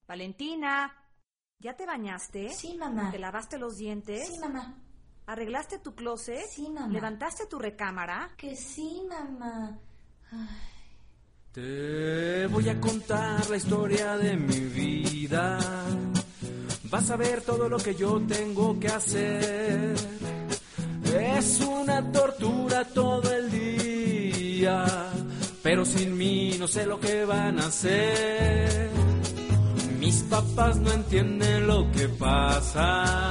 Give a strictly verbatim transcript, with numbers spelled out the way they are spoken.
Valentina, ¿ya te bañaste? Sí, mamá. ¿Te lavaste los dientes? Sí, mamá. ¿Arreglaste tu closet? Sí, mamá. ¿Levantaste tu recámara? Que sí, mamá. Ay. Te voy a contar la historia de mi vida. Vas a ver todo lo que yo tengo que hacer. Es una tortura todo el día, pero sin mí no sé lo que van a hacer. Mis papás no entienden lo que pasa.